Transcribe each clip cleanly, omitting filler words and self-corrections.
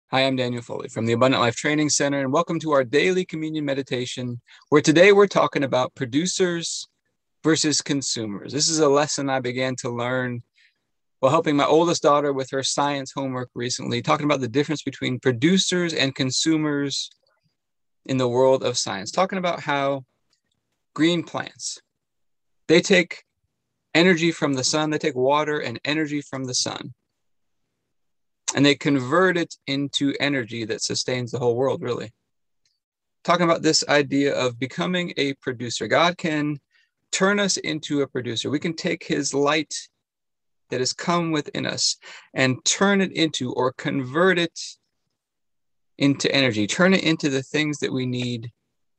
Hi, I'm Daniel Foley from the Abundant Life Training Center, and welcome to our daily communion meditation, where today we're talking about producers versus consumers. This is a lesson I began to learn while helping my oldest daughter with her science homework recently, talking about the difference between producers and consumers in the world of science, talking about how green plants, they take energy from the sun, they take water and energy from the sun, and they convert it into energy that sustains the whole world, really. Talking about this idea of becoming a producer. God can turn us into a producer. We can take his light that has come within us and turn it into, or convert it into energy, turn it into the things that we need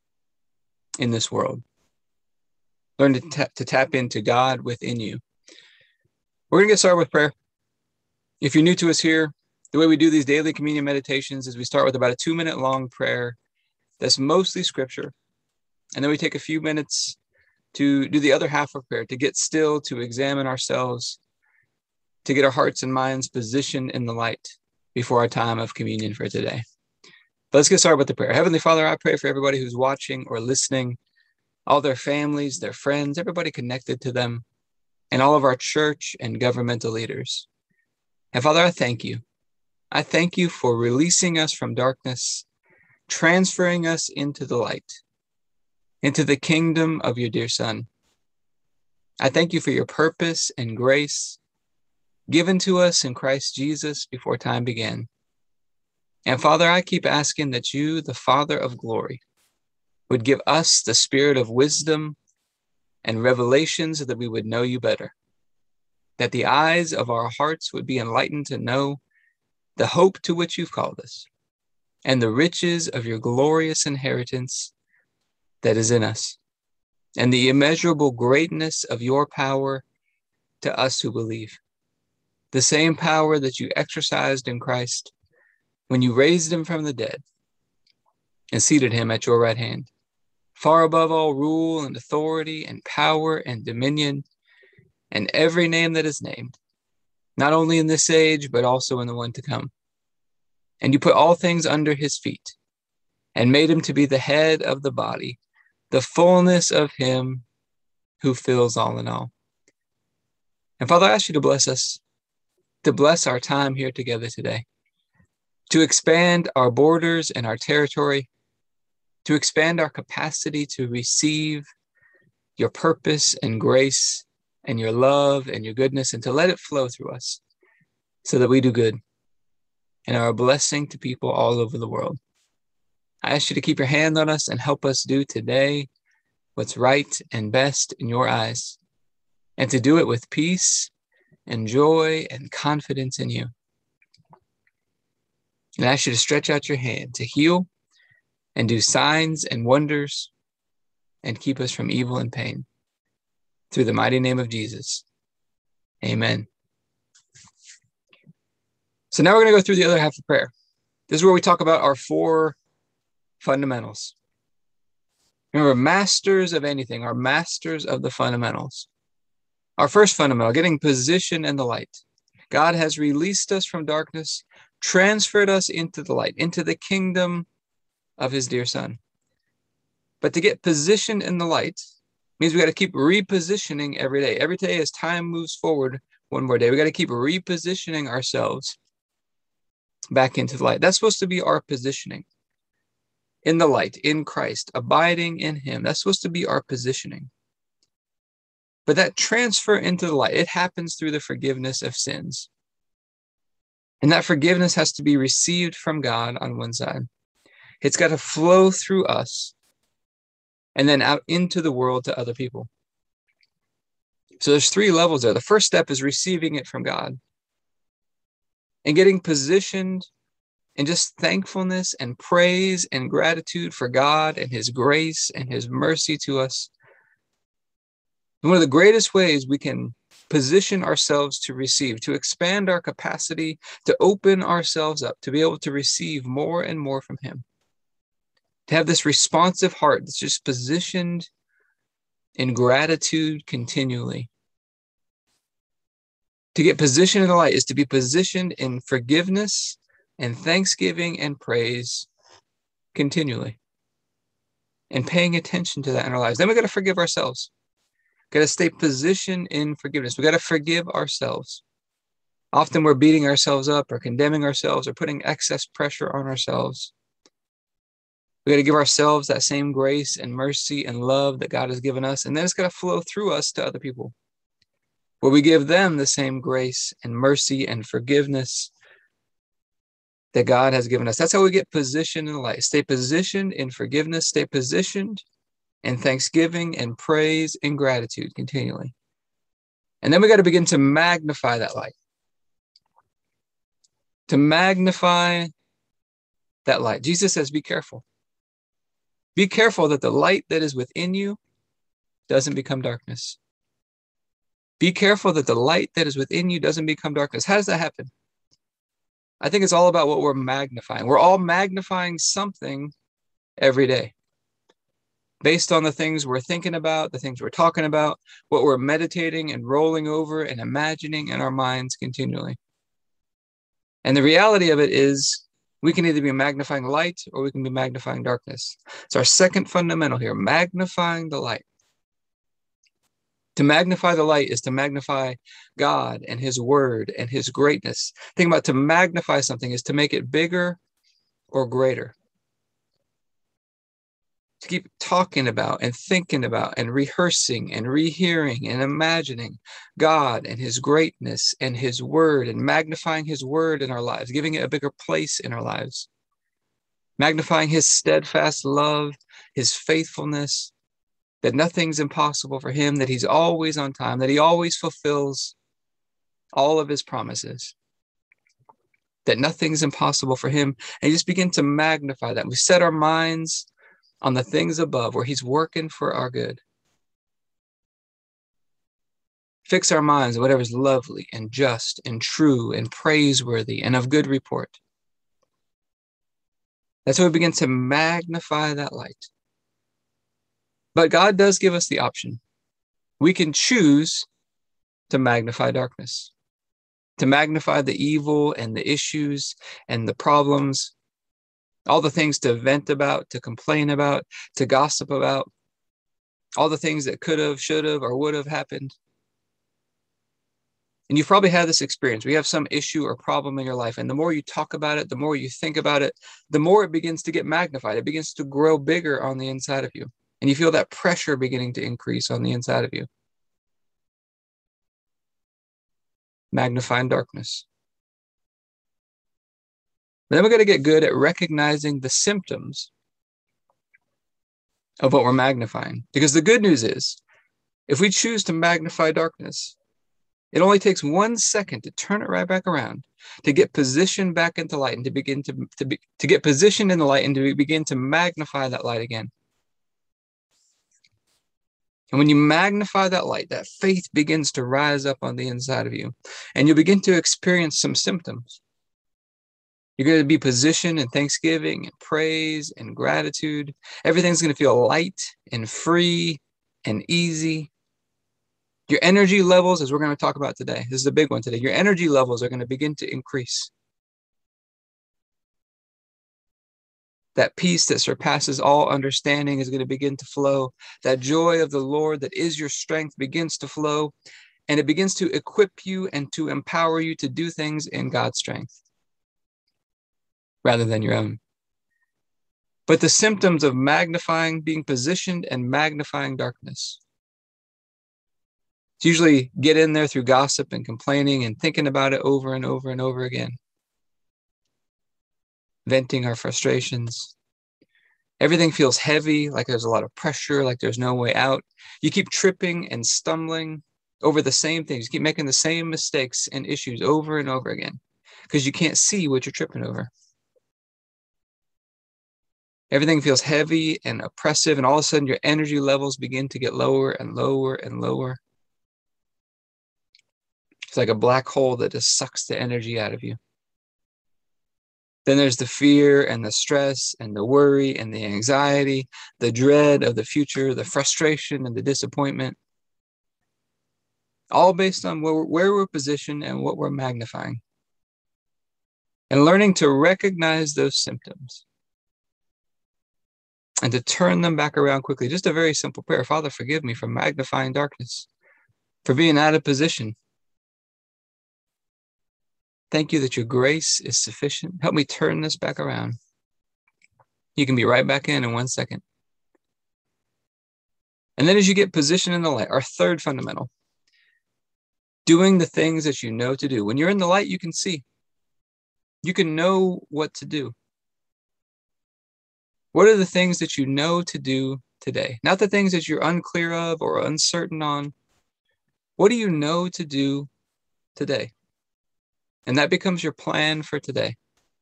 in this world. Learn to tap into God within you. We're going to get started with prayer. If you're new to us here, the way we do these daily communion meditations is we start with about a 2-minute long prayer that's mostly scripture. And then we take a few minutes to do the other half of prayer, to get still, to examine ourselves, to get our hearts and minds positioned in the light before our time of communion for today. But let's get started with the prayer. Heavenly Father, I pray for everybody who's watching or listening, all their families, their friends, everybody connected to them, and all of our church and governmental leaders. And Father, I thank you. I thank you for releasing us from darkness, transferring us into the light, into the kingdom of your dear Son. I thank you for your purpose and grace given to us in Christ Jesus before time began. And Father, I keep asking that you, the Father of glory, would give us the spirit of wisdom and revelation so that we would know you better, that the eyes of our hearts would be enlightened to know the hope to which you've called us, and the riches of your glorious inheritance that is in us, and the immeasurable greatness of your power to us who believe. The same power that you exercised in Christ when you raised him from the dead and seated him at your right hand, far above all rule and authority and power and dominion and every name that is named, not only in this age, but also in the one to come. And you put all things under his feet and made him to be the head of the body, the fullness of him who fills all in all. And Father, I ask you to bless us, to bless our time here together today, to expand our borders and our territory, to expand our capacity to receive your purpose and grace and your love and your goodness, and to let it flow through us so that we do good and are a blessing to people all over the world. I ask you to keep your hand on us and help us do today what's right and best in your eyes, and to do it with peace and joy and confidence in you. And I ask you to stretch out your hand to heal and do signs and wonders and keep us from evil and pain. Through the mighty name of Jesus. Amen. So now we're going to go through the other half of prayer. This is where we talk about our 4 fundamentals. Remember, masters of anything are masters of the fundamentals. Our first fundamental, getting position in the light. God has released us from darkness, transferred us into the light, into the kingdom of his dear Son. But to get positioned in the light means we got to keep repositioning every day. Every day as time moves forward, one more day, we got to keep repositioning ourselves back into the light. That's supposed to be our positioning. In the light, in Christ, abiding in him. That's supposed to be our positioning. But that transfer into the light, it happens through the forgiveness of sins. And that forgiveness has to be received from God on one side. It's got to flow through us and then out into the world to other people. So there's 3 levels there. The first step is receiving it from God and getting positioned in just thankfulness and praise and gratitude for God and his grace and his mercy to us. And one of the greatest ways we can position ourselves to receive, to expand our capacity, to open ourselves up, to be able to receive more and more from him. To have this responsive heart that's just positioned in gratitude continually. To get positioned in the light is to be positioned in forgiveness and thanksgiving and praise continually. And paying attention to that in our lives. Then we got to forgive ourselves. Got to stay positioned in forgiveness. We got to forgive ourselves. Often we're beating ourselves up or condemning ourselves or putting excess pressure on ourselves. We got to give ourselves that same grace and mercy and love that God has given us. And then it's got to flow through us to other people, where we give them the same grace and mercy and forgiveness that God has given us. That's how we get positioned in life. Stay positioned in forgiveness. Stay positioned in thanksgiving and praise and gratitude continually. And then we got to begin to magnify that light. To magnify that light. Jesus says, be careful. Be careful that the light that is within you doesn't become darkness. Be careful that the light that is within you doesn't become darkness. How does that happen? I think it's all about what we're magnifying. We're all magnifying something every day based on the things we're thinking about, the things we're talking about, what we're meditating and rolling over and imagining in our minds continually. And the reality of it is we can either be magnifying light or we can be magnifying darkness. It's our second fundamental here, magnifying the light. To magnify the light is to magnify God and his word and his greatness. Think about to magnify something is to make it bigger or greater. To keep talking about and thinking about and rehearsing and rehearing and imagining God and his greatness and his word and magnifying his word in our lives, giving it a bigger place in our lives. Magnifying his steadfast love, his faithfulness, that nothing's impossible for him, that he's always on time, that he always fulfills all of his promises, that nothing's impossible for him. And you just begin to magnify that. We set our minds on the things above where he's working for our good. Fix our minds on whatever's lovely and just and true and praiseworthy and of good report. That's how we begin to magnify that light. But God does give us the option. We can choose to magnify darkness, to magnify the evil and the issues and the problems, all the things to vent about, to complain about, to gossip about, all the things that could have, should have, or would have happened. And you've probably had this experience where you have some issue or problem in your life. And the more you talk about it, the more you think about it, the more it begins to get magnified. It begins to grow bigger on the inside of you. And you feel that pressure beginning to increase on the inside of you. Magnifying darkness. But then we're going to get good at recognizing the symptoms of what we're magnifying. Because the good news is, if we choose to magnify darkness, it only takes 1 second to turn it right back around, to get positioned back into light and to begin to get positioned in the light and to begin to magnify that light again. And when you magnify that light, that faith begins to rise up on the inside of you, and you'll begin to experience some symptoms. You're going to be positioned in thanksgiving and praise and gratitude. Everything's going to feel light and free and easy. Your energy levels, as we're going to talk about today, this is a big one today, your energy levels are going to begin to increase. That peace that surpasses all understanding is going to begin to flow. That joy of the Lord that is your strength begins to flow, and it begins to equip you and to empower you to do things in God's strength rather than your own. But the symptoms of magnifying, being positioned and magnifying darkness, it's usually get in there through gossip and complaining and thinking about it over and over and over again. Venting our frustrations. Everything feels heavy, like there's a lot of pressure, like there's no way out. You keep tripping and stumbling over the same things. You keep making the same mistakes and issues over and over again because you can't see what you're tripping over. Everything feels heavy and oppressive, and all of a sudden your energy levels begin to get lower and lower and lower. It's like a black hole that just sucks the energy out of you. Then there's the fear and the stress and the worry and the anxiety, the dread of the future, the frustration and the disappointment, all based on where we're positioned and what we're magnifying. and learning to recognize those symptoms and to turn them back around quickly. Just a very simple prayer. Father, forgive me for magnifying darkness, for being out of position. Thank you that your grace is sufficient. Help me turn this back around. You can be right back in 1 second. And then as you get positioned in the light, our third fundamental, doing the things that you know to do. When you're in the light, you can see. You can know what to do. What are the things that you know to do today? Not the things that you're unclear of or uncertain on. What do you know to do today? And that becomes your plan for today.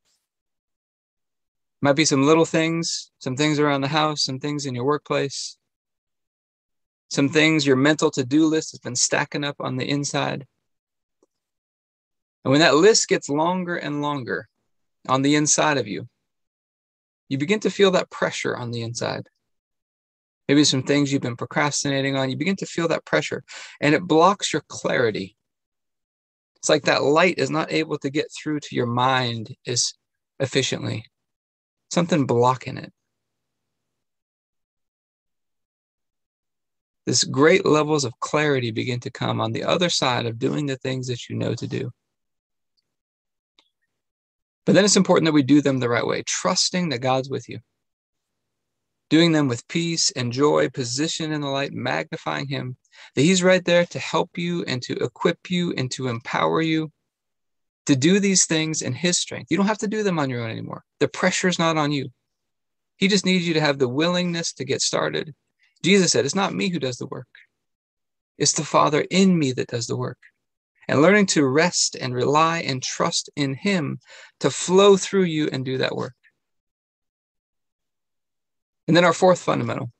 Might be some little things, some things around the house, some things in your workplace, some things your mental to-do list has been stacking up on the inside. And when that list gets longer and longer on the inside of you, you begin to feel that pressure on the inside. Maybe some things you've been procrastinating on, you begin to feel that pressure, and it blocks your clarity. It's like that light is not able to get through to your mind as efficiently. Something blocking it. This great levels of clarity begin to come on the other side of doing the things that you know to do. But then it's important that we do them the right way, trusting that God's with you. Doing them with peace and joy, position in the light, magnifying him, that he's right there to help you and to equip you and to empower you to do these things in his strength. You don't have to do them on your own anymore. The pressure's not on you. He just needs you to have the willingness to get started. Jesus said, it's not me who does the work. It's the Father in me that does the work. And learning to rest and rely and trust in him to flow through you and do that work. And then our fourth fundamental,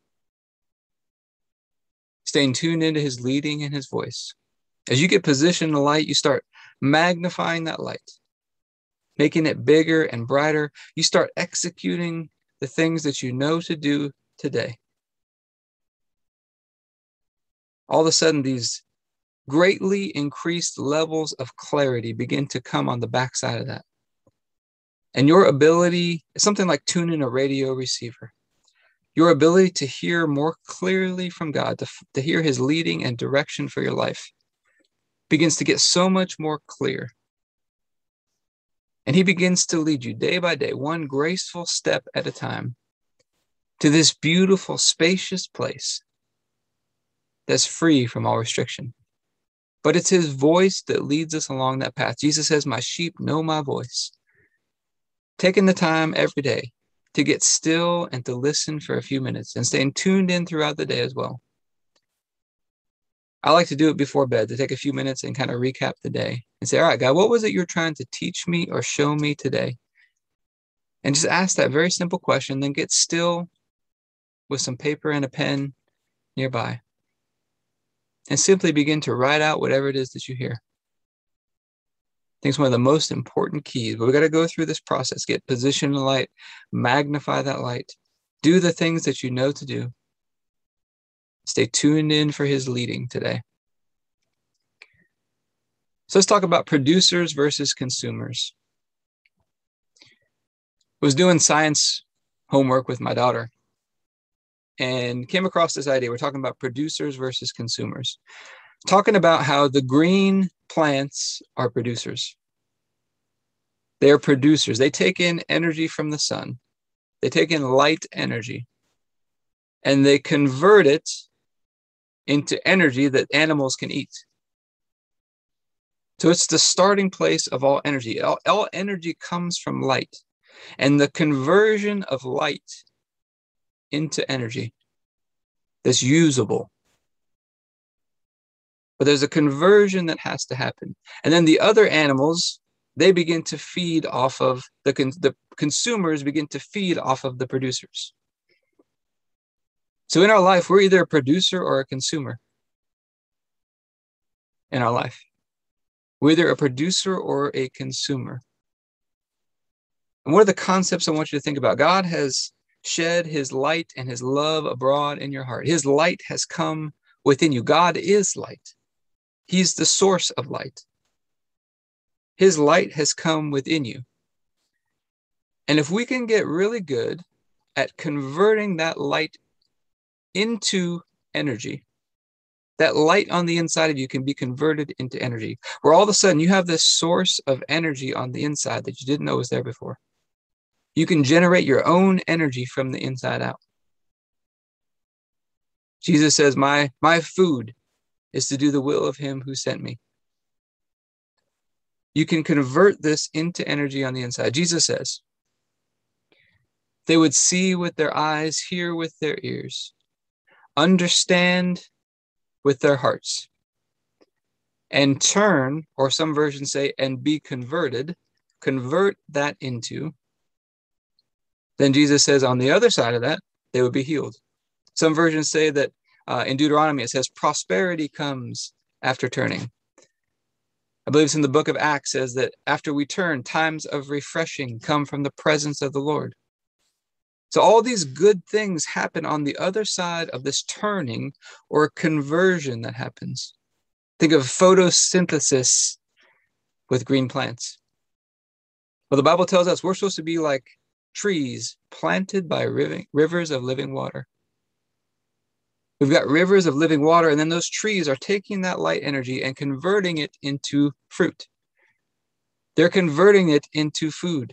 staying tuned into his leading and his voice. As you get positioned in the light, you start magnifying that light, making it bigger and brighter. You start executing the things that you know to do today. All of a sudden, these greatly increased levels of clarity begin to come on the backside of that. And your ability is something like tuning a radio receiver. Your ability to hear more clearly from God, to hear his leading and direction for your life, begins to get so much more clear. And he begins to lead you day by day, one graceful step at a time, to this beautiful, spacious place that's free from all restriction. But it's his voice that leads us along that path. Jesus says, my sheep know my voice. Taking the time every day to get still and to listen for a few minutes and staying tuned in throughout the day as well. I like to do it before bed, to take a few minutes and kind of recap the day and say, all right, God, what was it you're trying to teach me or show me today? And just ask that very simple question, then get still with some paper and a pen nearby and simply begin to write out whatever it is that you hear. I think it's one of the most important keys, but we got to go through this process, get positioned in the light, magnify that light, do the things that you know to do. Stay tuned in for his leading today. So let's talk about producers versus consumers. I was doing science homework with my daughter and came across this idea. We're talking about producers versus consumers. Talking about how the green plants are producers. They are producers. They take in energy from the sun. They take in light energy. And they convert it into energy that animals can eat. So it's the starting place of all energy. All energy comes from light. And the conversion of light into energy that's usable. But there's a conversion that has to happen. And then the other animals, they begin to feed off of, the consumers begin to feed off of the producers. So in our life, we're either a producer or a consumer. In our life, we're either a producer or a consumer. And what are the concepts I want you to think about? God has shed his light and his love abroad in your heart. His light has come within you. God is light. He's the source of light. His light has come within you. And if we can get really good at converting that light into energy, that light on the inside of you can be converted into energy, where all of a sudden you have this source of energy on the inside that you didn't know was there before. You can generate your own energy from the inside out. Jesus says, my food is to do the will of him who sent me. You can convert this into energy on the inside. Jesus says, they would see with their eyes, hear with their ears, understand with their hearts, and turn, or some versions say, and be converted, convert that into. Then Jesus says on the other side of that, they would be healed. Some versions say that in Deuteronomy, it says prosperity comes after turning. I believe it's in the book of Acts says that after we turn, times of refreshing come from the presence of the Lord. So all these good things happen on the other side of this turning or conversion that happens. Think of photosynthesis with green plants. Well, the Bible tells us we're supposed to be like trees planted by rivers of living water. We've got rivers of living water, and then those trees are taking that light energy and converting it into fruit. They're converting it into food.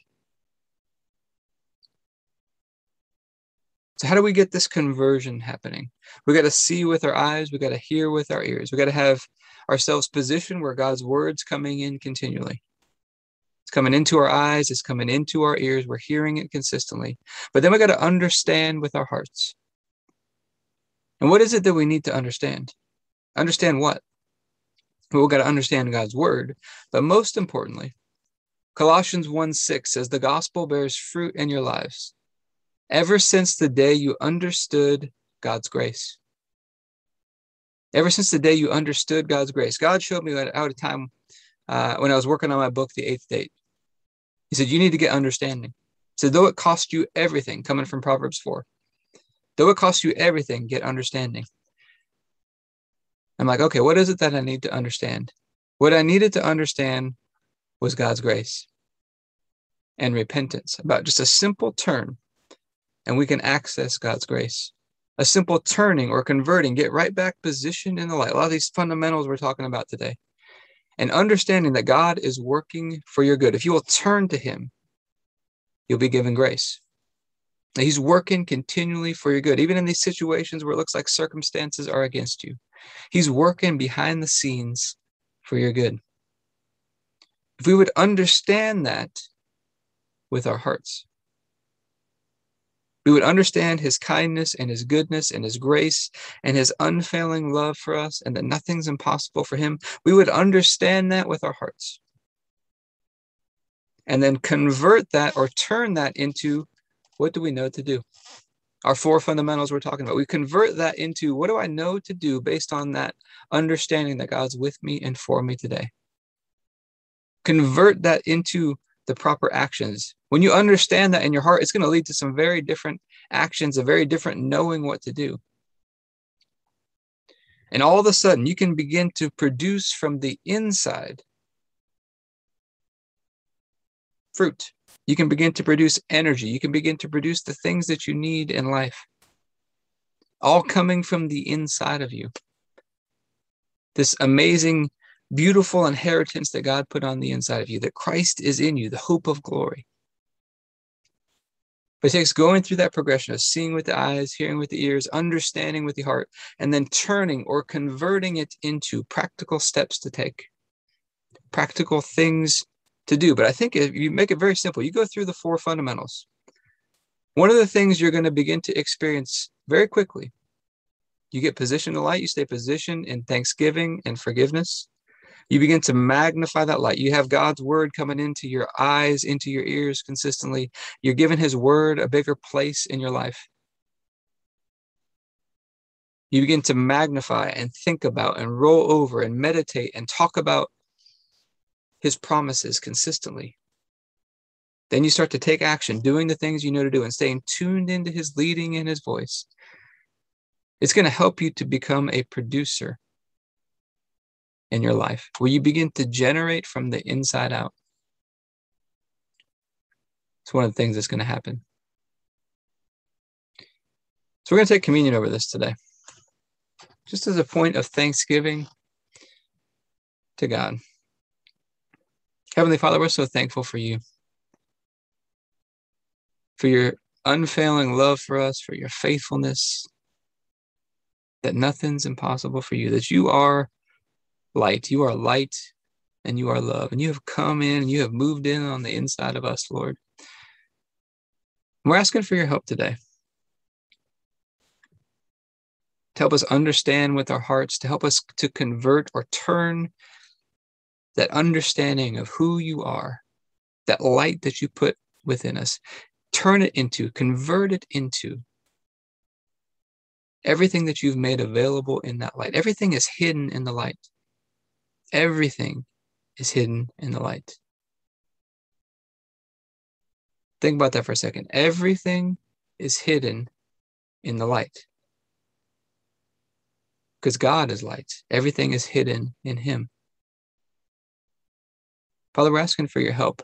So how do we get this conversion happening? We got to see with our eyes. We got to hear with our ears. We got to have ourselves positioned where God's word's coming in continually. It's coming into our eyes. It's coming into our ears. We're hearing it consistently. But then we got to understand with our hearts. And what is it that we need to understand? Understand what? Well, we've got to understand God's word. But most importantly, Colossians 1:6 says, the gospel bears fruit in your lives, ever since the day you understood God's grace. Ever since the day you understood God's grace. God showed me out of time when I was working on my book, The Eighth Date. He said, you need to get understanding. He said, though it cost you everything, coming from Proverbs 4, though it costs you everything, get understanding. I'm like, okay, what is it that I need to understand? What I needed to understand was God's grace and repentance, about just a simple turn, and we can access God's grace. A simple turning or converting, get right back positioned in the light. A lot of these fundamentals we're talking about today. And understanding that God is working for your good. If you will turn to him, you'll be given grace. He's working continually for your good, even in these situations where it looks like circumstances are against you. He's working behind the scenes for your good. If we would understand that with our hearts, we would understand his kindness and his goodness and his grace and his unfailing love for us, and that nothing's impossible for him. We would understand that with our hearts and then convert that or turn that into, what do we know to do? Our four fundamentals we're talking about. We convert that into, what do I know to do based on that understanding that God's with me and for me today? Convert that into the proper actions. When you understand that in your heart, it's going to lead to some very different actions, a very different knowing what to do. And all of a sudden, you can begin to produce from the inside fruit. You can begin to produce energy. You can begin to produce the things that you need in life, all coming from the inside of you. This amazing, beautiful inheritance that God put on the inside of you, that Christ is in you, the hope of glory. But it takes going through that progression of seeing with the eyes, hearing with the ears, understanding with the heart, and then turning or converting it into practical steps to take, practical things to do. But I think if you make it very simple, you go through the four fundamentals. One of the things you're going to begin to experience very quickly, you get positioned in light, you stay positioned in thanksgiving and forgiveness. You begin to magnify that light. You have God's word coming into your eyes, into your ears consistently. You're giving his word a bigger place in your life. You begin to magnify and think about and roll over and meditate and talk about his promises consistently. Then you start to take action, doing the things you know to do and staying tuned into his leading and his voice. It's going to help you to become a producer in your life, where you begin to generate from the inside out. It's one of the things that's going to happen. So we're going to take communion over this today, just as a point of thanksgiving to God. Heavenly Father, we're so thankful for you, for your unfailing love for us, for your faithfulness, that nothing's impossible for you, that you are light. You are light and you are love. And you have come in and you have moved in on the inside of us, Lord. We're asking for your help today. To help us understand with our hearts, to help us to convert or turn that understanding of who you are, that light that you put within us, convert it into everything that you've made available in that light. Everything is hidden in the light. Everything is hidden in the light. Think about that for a second. Everything is hidden in the light. Because God is light. Everything is hidden in him. Father, we're asking for your help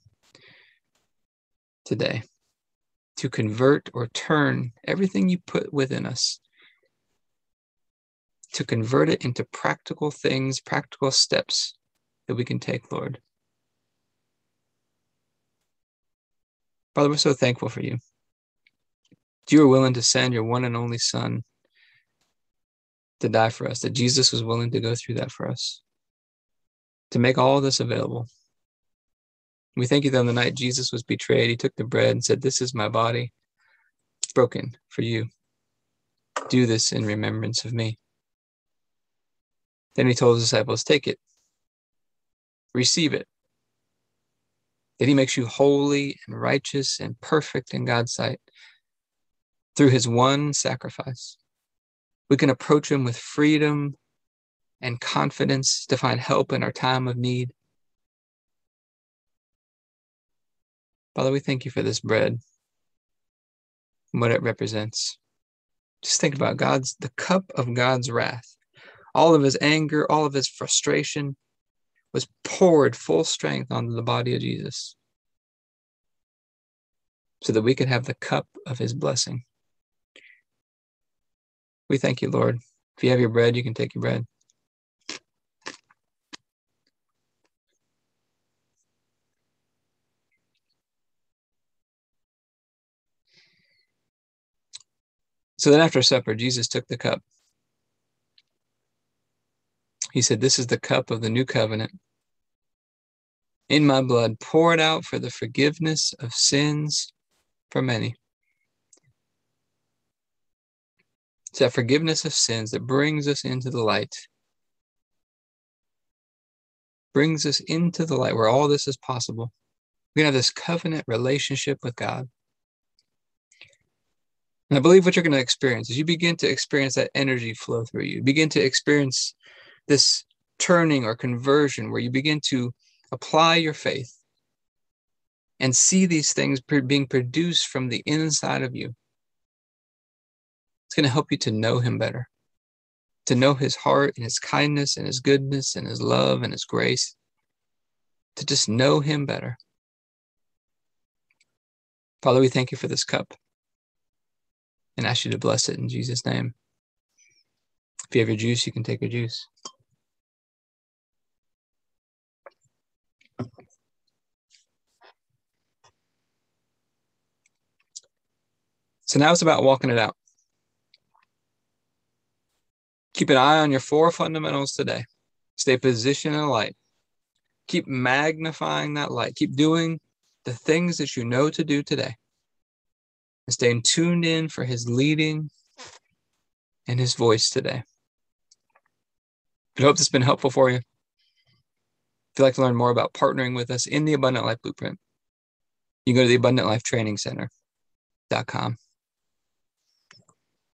today to convert or turn everything you put within us, to convert it into practical things, practical steps that we can take, Lord. Father, we're so thankful for you. You were willing to send your one and only Son to die for us, that Jesus was willing to go through that for us, to make all this available. We thank you that on the night Jesus was betrayed, he took the bread and said, "This is my body broken for you. Do this in remembrance of me." Then he told his disciples, "Take it, receive it." That he makes you holy and righteous and perfect in God's sight through his one sacrifice. We can approach him with freedom and confidence to find help in our time of need. Father, we thank you for this bread and what it represents. Just think about the cup of God's wrath. All of his anger, all of his frustration was poured full strength onto the body of Jesus so that we could have the cup of his blessing. We thank you, Lord. If you have your bread, you can take your bread. So then after supper, Jesus took the cup. He said, "This is the cup of the new covenant in my blood, poured out for the forgiveness of sins for many." It's that forgiveness of sins that brings us into the light. Brings us into the light where all this is possible. We can have this covenant relationship with God. And I believe what you're going to experience is you begin to experience that energy flow through you. You begin to experience this turning or conversion where you begin to apply your faith and see these things being produced from the inside of you. It's going to help you to know him better, to know his heart and his kindness and his goodness and his love and his grace, to just know him better. Father, we thank you for this cup and ask you to bless it in Jesus' name. If you have your juice, you can take your juice. So now it's about walking it out. Keep an eye on your 4 fundamentals today. Stay positioned in the light. Keep magnifying that light. Keep doing the things that you know to do today. And staying tuned in for his leading and his voice today. I hope this has been helpful for you. If you'd like to learn more about partnering with us in the Abundant Life Blueprint, you can go to the AbundantLifeTrainingCenter.com.